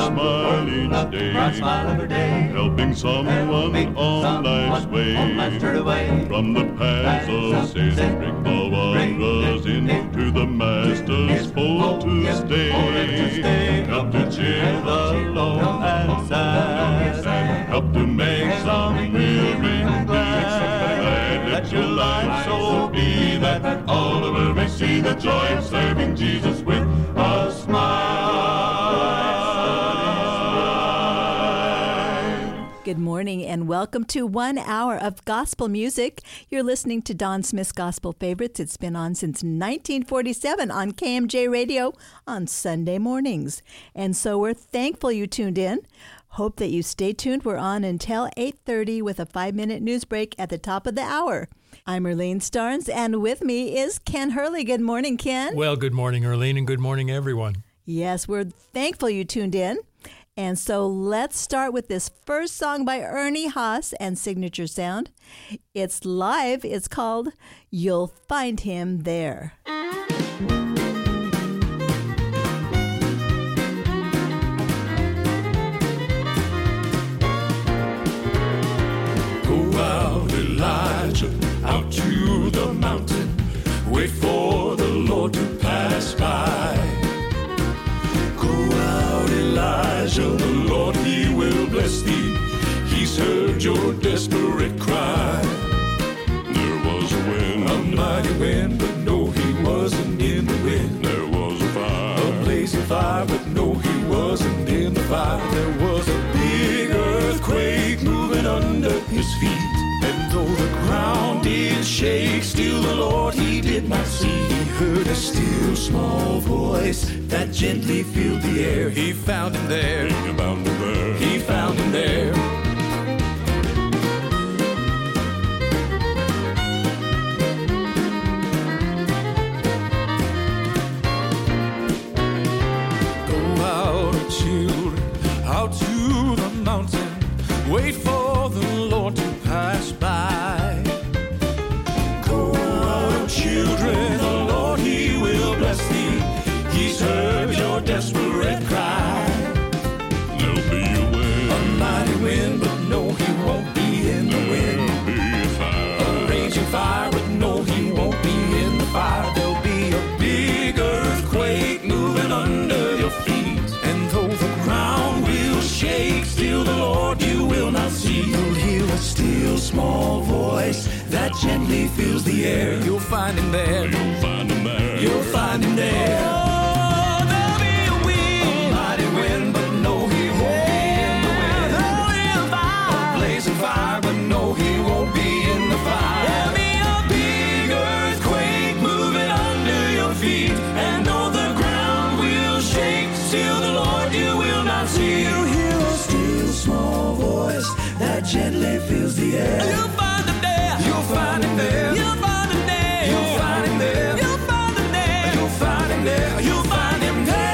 smiling day, helping someone on life's way, from the paths of sin, bring the wanderers into the Master's fold to stay, help to cheer the lone and sad, help to make some weary glad. Let your life so be that all of us may see the joy of serving Jesus with a smile. Good morning and welcome to 1 hour of gospel music. You're listening to Don Smith's Gospel Favorites. It's been on since 1947 on KMJ Radio on Sunday mornings. And so we're thankful you tuned in. Hope that you stay tuned. We're on until 8:30 with a 5-minute news break at the top of the hour. I'm Erlene Starnes, and with me is Ken Hurley. Good morning, Ken. Well, good morning, Erlene, and good morning, everyone. Yes, we're thankful you tuned in. And so let's start with this first song by Ernie Haas and Signature Sound. It's live. It's called You'll Find Him There. Elijah, out to the mountain, wait for the Lord to pass by. Go out, Elijah, the Lord, He will bless thee. He's heard your desperate cry. There was a wind, a mighty wind, but no, He wasn't in the wind. There was a fire, a blazing fire, but no, He wasn't in the fire. There was a big earthquake moving under His feet. And though the ground did shake, still the Lord He did not see. He heard a still small voice that gently filled the air. He found Him there. He found Him there. He found Him there. Go out, children, out to the mountain. Wait for the Lord to pass by. Go out, children, the Lord He will bless thee. He's heard your desperate cry. There'll be a wind, a mighty wind, but no, He won't be in the wind. There'll be a fire, a raging fire, but no, He won't be in the fire. There'll be a big earthquake moving under your feet. And though the ground will shake, still the Lord you will not see. You'll hear a still small voice that gently fills the air. You'll find Him there. You'll find Him there. You'll find Him there. Oh, there'll be a wind, a mighty wind, but no, He won't be in the wind. There'll be a fire, a blazing fire, but no, He won't be in the fire. There'll be a big earthquake moving under your feet, and though the ground will shake, still the Lord you will not see. You'll hear a still small voice that gently fills the air. You'll find Him there. You'll find Him there. You'll find Him there. You'll find Him there. You'll find Him there. You'll find Him there. You'll find Him there.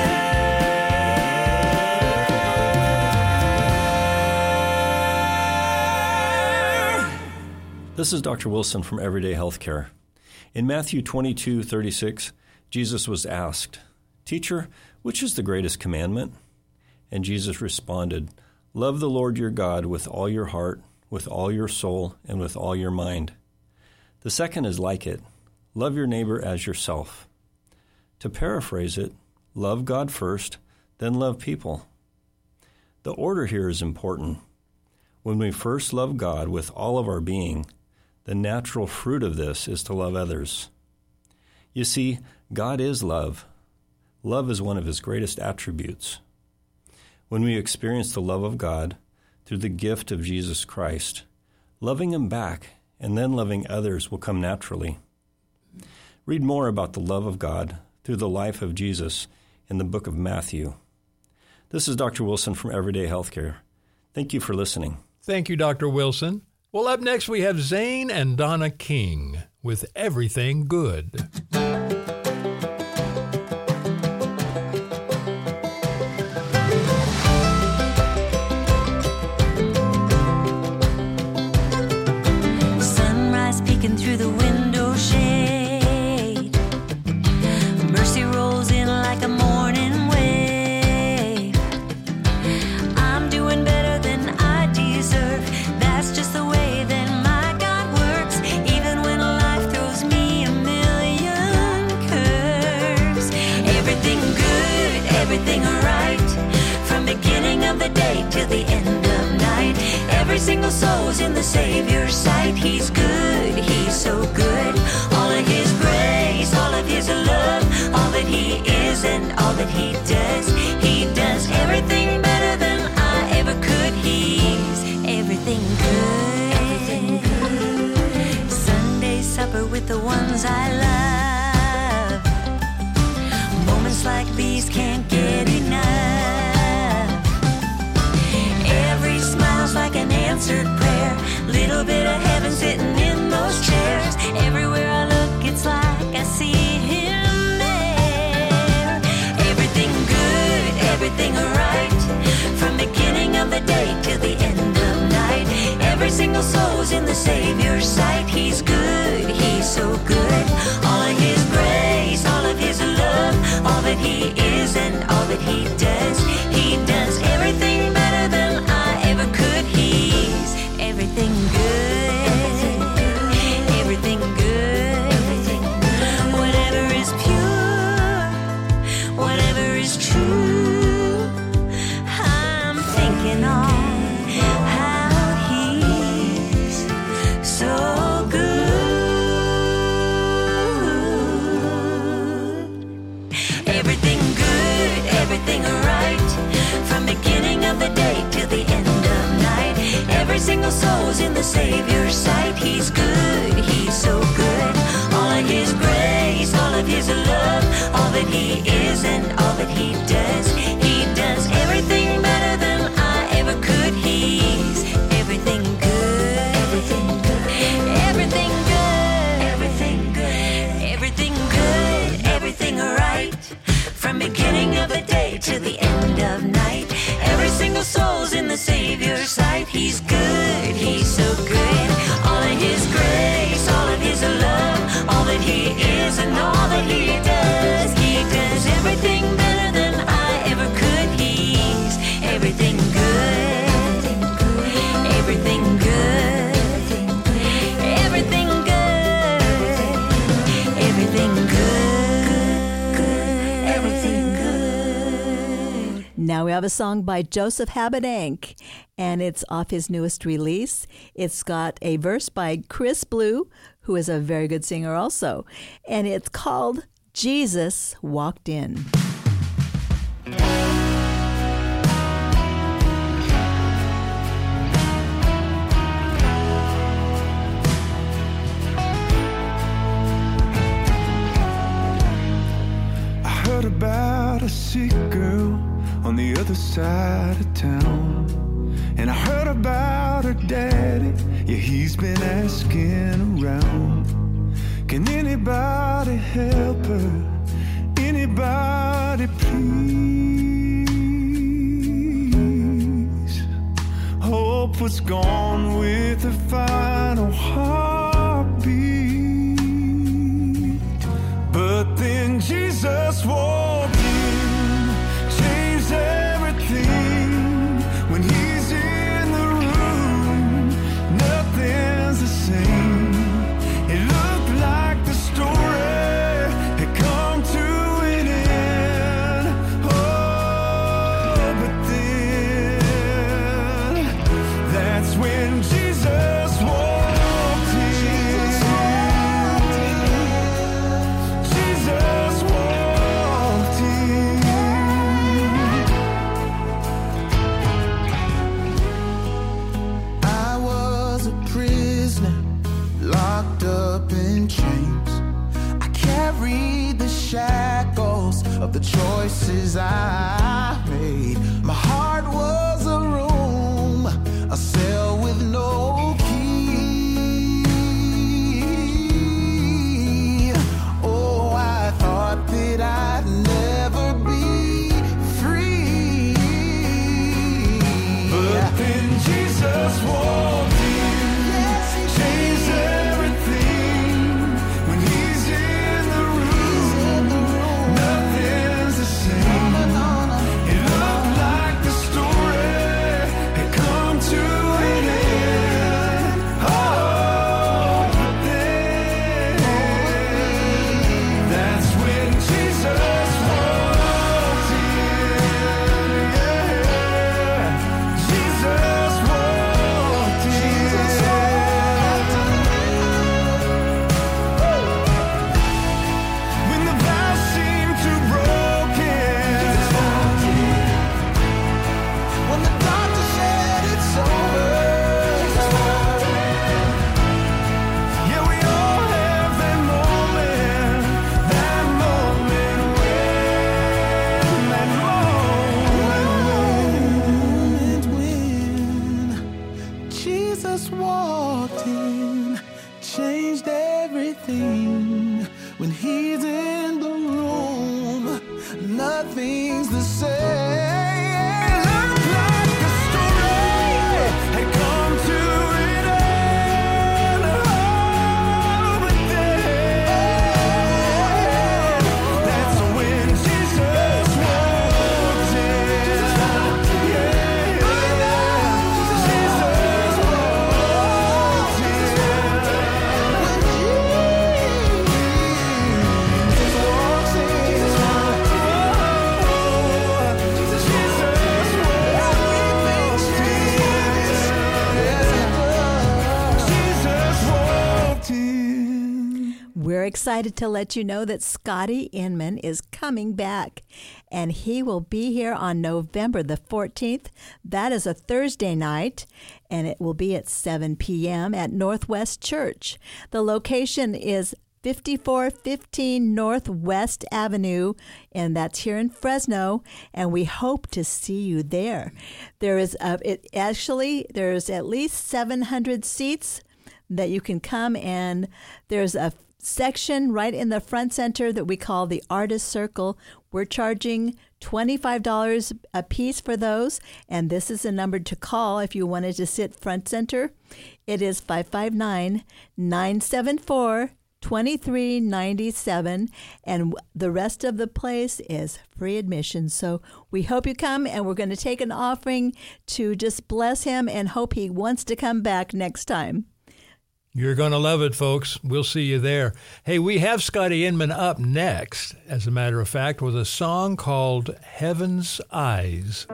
This is Dr. Wilson from Everyday Healthcare. In Matthew 22:36, Jesus was asked, "Teacher, which is the greatest commandment?" And Jesus responded, "Love the Lord your God with all your heart, with all your soul, and with all your mind. The second is like it, love your neighbor as yourself." To paraphrase it, love God first, then love people. The order here is important. When we first love God with all of our being, the natural fruit of this is to love others. You see, God is love. Love is one of His greatest attributes. When we experience the love of God through the gift of Jesus Christ, loving Him back and then loving others will come naturally. Read more about the love of God through the life of Jesus in the book of Matthew. This is Dr. Wilson from Everyday Healthcare. Thank you for listening. Thank you, Dr. Wilson. Well, up next we have Zane and Donna King with Everything Good. Sunrise peeking through the window shade. Mercy rolls in like a morning wave. souls in the Savior's sight. He's good, he's so good. All of his grace, all of his love, all that he is and all that he does. He does everything better than I ever could. He's everything good. Everything good. Sunday supper with the ones I love. Moments like these can't get enough. Every smile's like an answered prayer. Little bit of heaven sitting in those chairs. Everywhere I look, it's like I see him there. Everything good, everything right. From beginning of the day till the end of night. Every single soul's in the Savior's sight. He's good, he's so good. All of his grace, all of his love, all that he is and all that he does. He does everything better than I ever could. He's everything good. Everything good. Whatever is pure, whatever is true. I'm thinking on how he's so good. Everything good, everything right. From beginning of the day till the end of night. Every single soul's in the Savior's sight. He's good, he's so good. All of his grace, all of his love, all that he is and all that he does. He does everything better than I ever could. He's everything good. Everything good. Everything good. Everything good. Everything good. Everything right. From beginning of the day to the end of night. Every single soul's in the Savior's sight. He's good, he's so good. All of his grace, all of his love, all that he is and all that he does. He does everything better than I ever could. He's everything good. Everything good. Everything good. Everything good. Everything good. Now we have a song by Joseph Habedank, and it's off his newest release. It's got a verse by Chris Blue, who is a very good singer also, and it's called Jesus Walked In. I heard about a sick girl on the other side of town, and I heard about her daddy. Yeah, he's been asking around, can anybody help her? Anybody please? Hope was gone with her final heartbeat, but then Jesus walked in, changed everything. When he's in the room, nothing's the same. It looked like the story had come to an end. Oh, but then that's when Jesus walked in. Jesus walked in. I was a prisoner, locked up in chains. I carried the shackles of the choices I made. My heart was a room, a cell with no key. Oh, I thought that I'd never be free. But then Jesus walked in, changed everything. When he's in the room, nothing's the same. It looked like the story had come to an end. We're excited to let you know that Scotty Inman is coming back, and he will be here on November the 14th. That is a Thursday night, and it will be at 7 p.m. at Northwest Church. The location is 5415 Northwest Avenue, and that's here in Fresno, and we hope to see you there. There's at least 700 seats that you can come, and there's a section right in the front center that we call the Artist Circle. We're charging $25 a piece for those, and this is a number to call if you wanted to sit front center. It is 559-974-2397, and the rest of the place is free admission. So we hope you come, and we're going to take an offering to just bless him and hope he wants to come back next time. You're going to love it, folks. We'll see you there. Hey, we have Scotty Inman up next, as a matter of fact, with a song called Heaven's Eyes.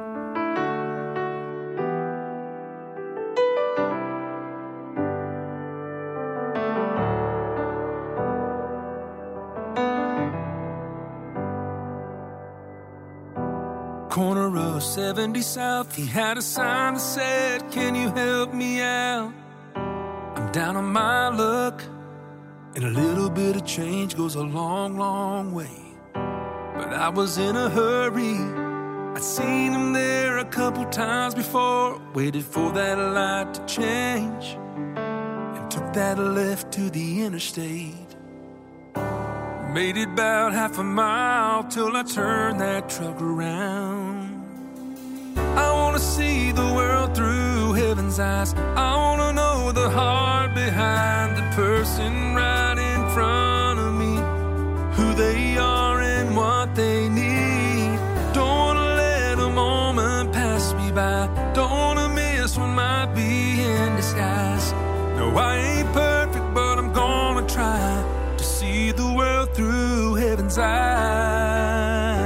Corner of 70 South, he had a sign that said, "Can you help me out? I'm down on my luck, and a little bit of change goes a long, long way." But I was in a hurry. I'd seen him there a couple times before, waited for that light to change, and took that left to the interstate. Made it about half a mile till I turned that truck around. I wanna see the world through heaven's eyes. I wanna know the heart behind the person right in front of me, who they are and what they need. Don't wanna let a moment pass me by. Don't wanna miss what might be in disguise. No, I ain't perfect, but I'm gonna try to see the world through heaven's eyes.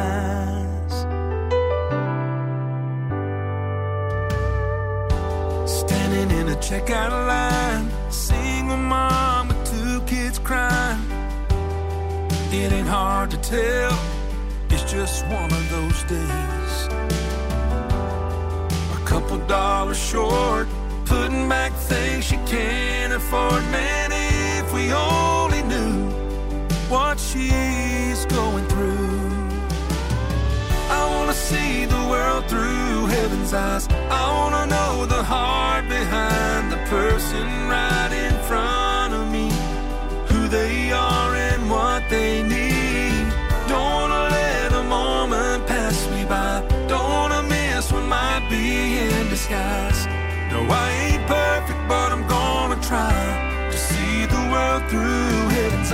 Standing in a checkout line, single mom with 2 kids crying. It ain't hard to tell, it's just one of those days. A couple dollars short, putting back things she can't afford. Man, if we only knew what she's going through. I wanna see the world through heaven's eyes. I wanna know the heart behind the person right in front of me, who they are and what they need. Don't wanna let a moment pass me by. Don't wanna miss what might be in disguise. No, I ain't perfect, but I'm gonna try to see the world through heaven's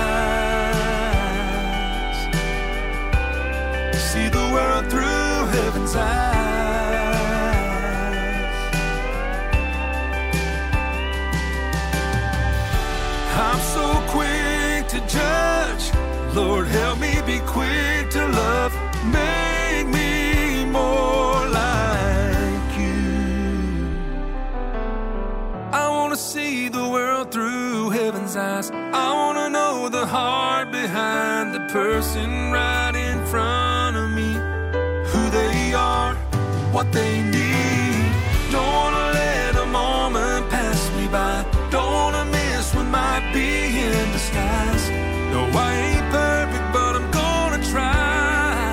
eyes. See the world through heaven's eyes. I'm so quick to judge. Lord, help me be quick to love. Make me more like you. I wanna see the world through heaven's eyes. I wanna know the heart behind the person right in front of me, who they are, what they need. Don't wanna let a moment pass me by. Don't wanna miss what might be in disguise. No, I ain't perfect, but I'm gonna try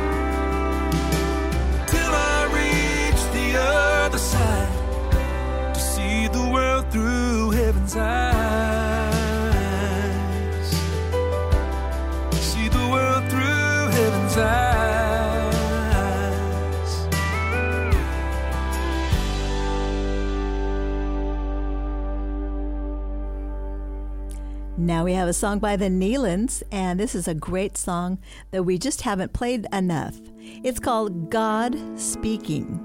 till I reach the other side, to see the world through heaven's eyes. See the world through heaven's eyes. Now we have a song by the Nealons, and this is a great song that we just haven't played enough. It's called God Speaking.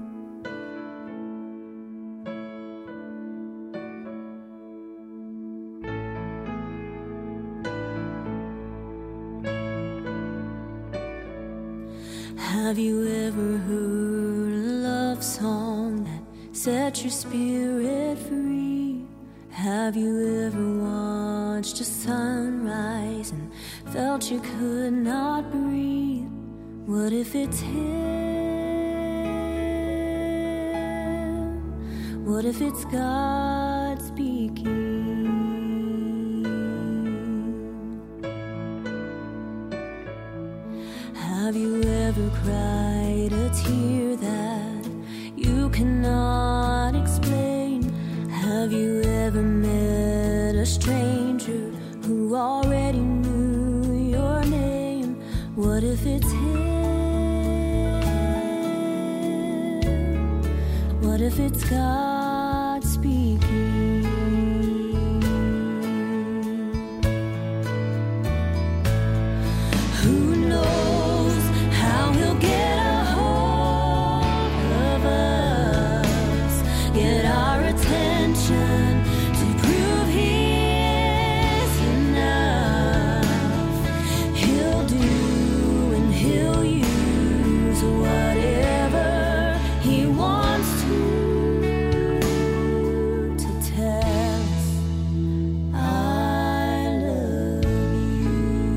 Have you ever heard a love song that set your spirit free? Have you ever watched a sunrise and felt you could not breathe? What if it's Him? What if it's God speaking? Have you ever cried a tear that you cannot explain? Have you ever met a stranger who already knew your name? What if it's Him? What if it's God speaking? Who knows how He'll get a hold of us, get our attention to prove He is enough. He'll do and He'll use whatever He wants to tell us, I love you.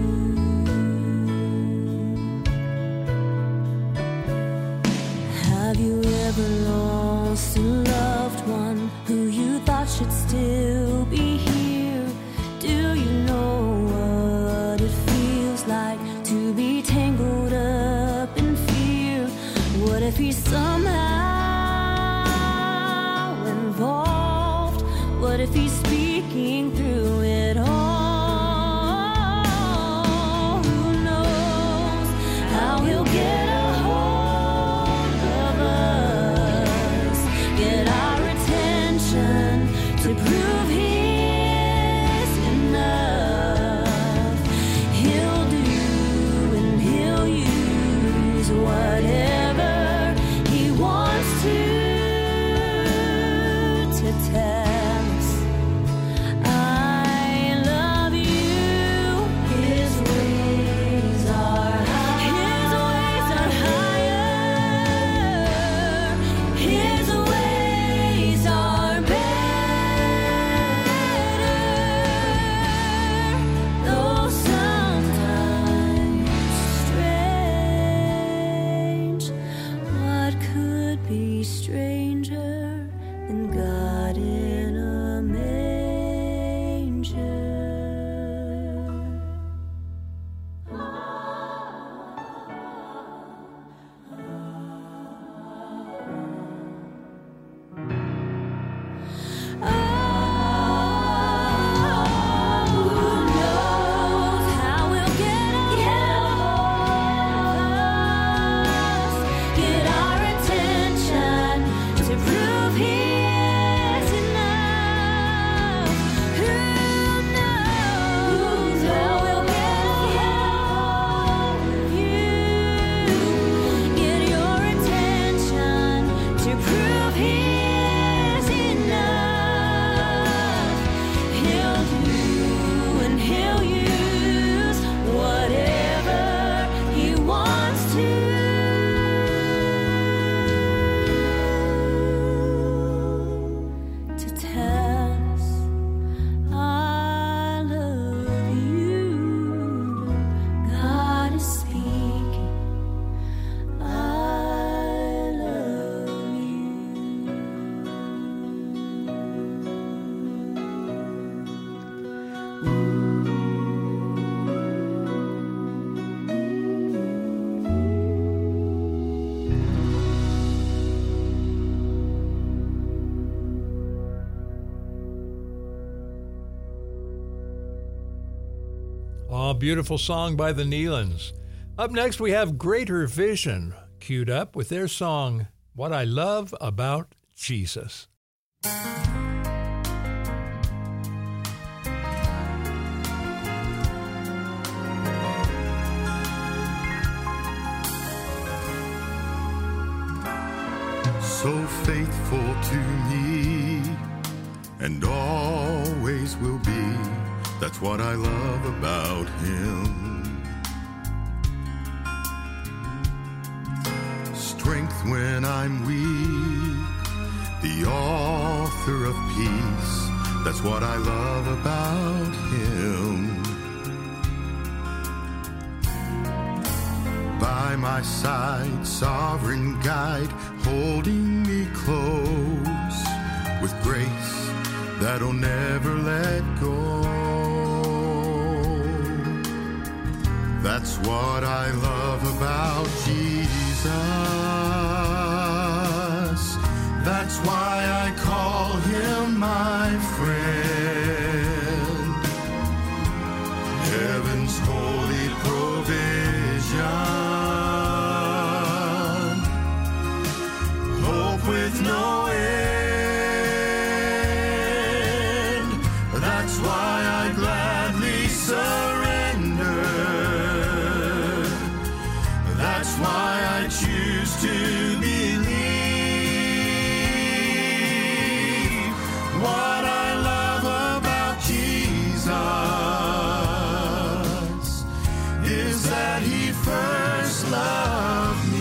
Have you ever lost a loved one who you thought should still be here? Do you know what it feels like to be tangled up in fear? What if He's somehow involved? What if He's speaking through it all? Who knows how He'll get a hold of us, get our attention to prove He is enough. He'll do and He'll use whatever He wants to tell us, I love you. His ways are higher. His ways are better. Though sometimes strange, what could be stranger than God in a manger? Who knows how we'll get us, get our attention to prove He is enough. Who knows how we'll get you, get your attention to prove He is enough. He'll do and He'll use whatever He wants to tell us, I love you. God is speaking, I love you. Oh, beautiful song by the Nealons. Up next, we have Greater Vision queued up with their song, What I Love About Jesus. So faithful to me and always will be. That's what I love about Him. Strength when I'm weak, the author of peace, That's what I love about him. By my side, sovereign guide, holding me close with grace that'll never let go. That's what I love about Jesus. That's why I call him my friend. Heaven's holy provision, hope with no end. That's why I gladly surrender. That's why I choose to believe. What I love about Jesus is that he first loved me.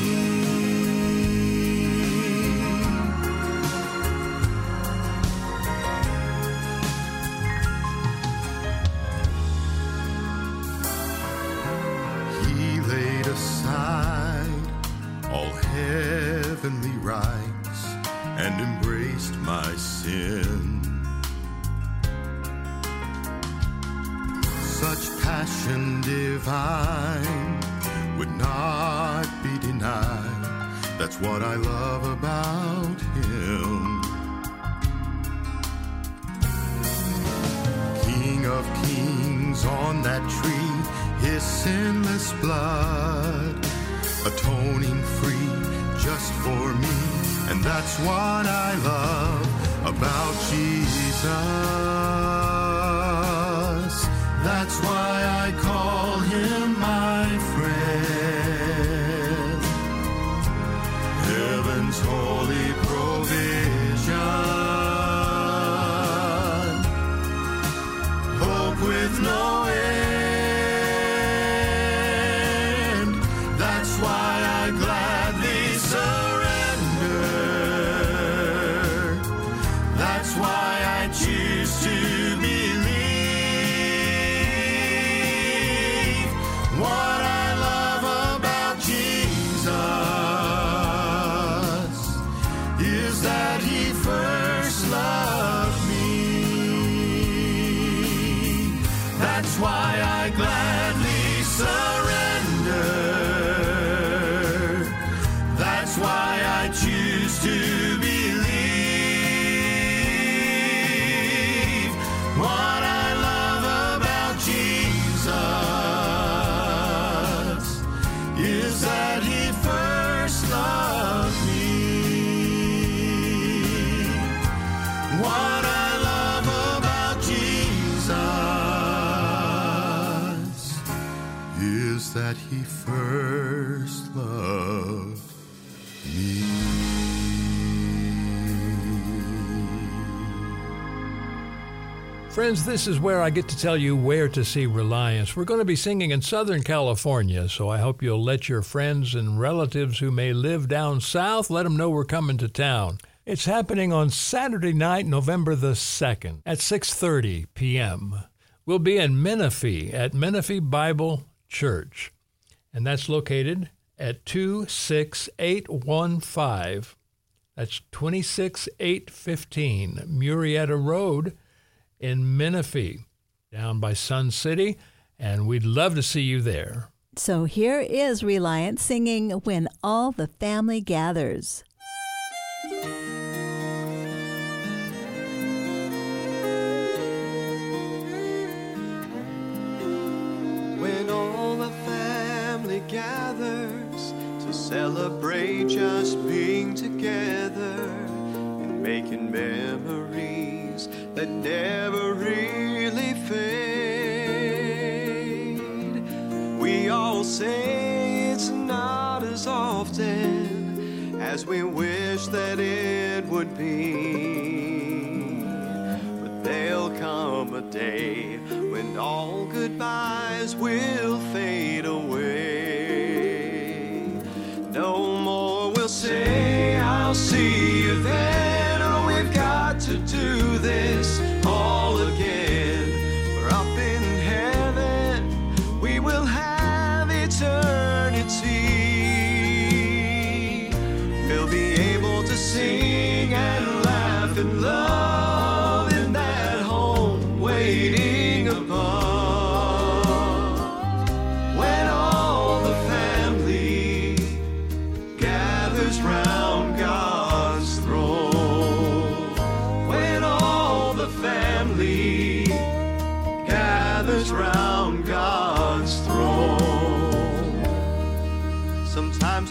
He laid aside all heavenly rights and embraced my sin. Such passion divine would not be denied. That's what I love about him. King of kings on that tree, his sinless blood atoning free just for me. And that's what I love about Jesus. That's why I call him my friend. Heaven's holy provision, hope with no end. That's why I gladly surrender. That's why I choose to believe. What I love about Jesus is that he first loved me. That's why I gladly surrender. That's why I choose to believe. What I love about Jesus is that he first loved me. What I love about Jesus is that he first loved me. Friends, this is where I get to tell you where to see Reliance. We're going to be singing in Southern California, so I hope you'll let your friends and relatives who may live down south, let them know we're coming to town. It's happening on Saturday night, November the 2nd at 6:30 p.m. We'll be in Menifee at Menifee Bible Church, and that's located at 26815. That's 26815 Murrieta Road in Menifee, down by Sun City, and we'd love to see you there. So here is Reliance singing When All the Family Gathers. When all the family gathers to celebrate just being together and making memories that never really fade. We all say it's not as often as we wish that it would be. But there'll come a day when all goodbyes will fade away. No more we'll say I'll see you then. Oh, we've got to do this all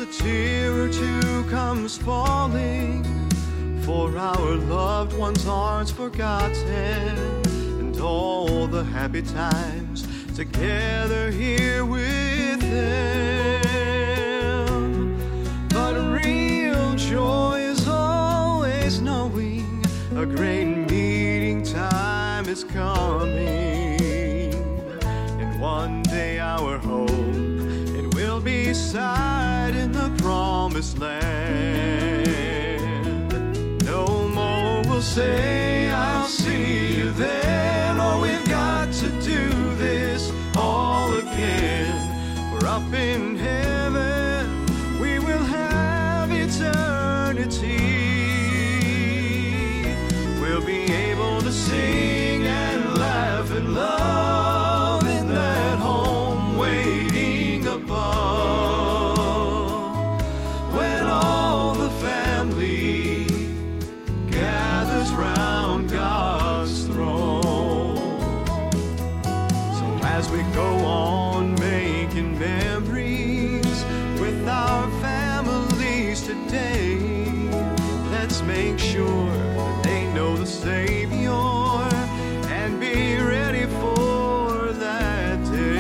a tear or two comes falling, for our loved ones aren't forgotten, and all the happy times together here with them. But real joy is always knowing a great meeting time is coming, and one day our hope it will be sight in the promised land. No more we'll say I'll see you then, or we've got to do this all again. For up in heaven we will have eternity. We'll be able to sing and laugh and love in that home waiting above, when all the family gathers round God's throne. So as we go on making memories with our families today, let's make sure that they know the Savior and be ready for that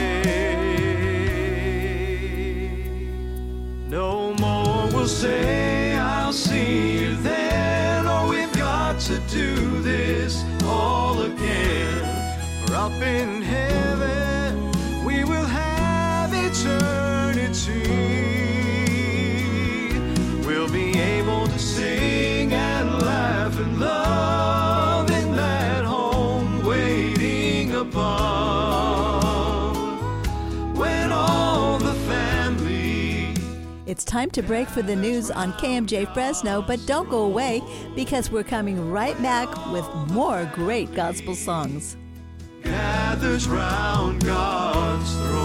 day. No more we'll say I'll see you then, or we've got to do this all again. For up in heaven we will have eternity. We'll be able to sing and laugh and love in that home waiting above, when all the family. It's time to break for the news on KMJ Fresno, but don't go away because we're coming right back with more great gospel songs. Gathers round God's throne.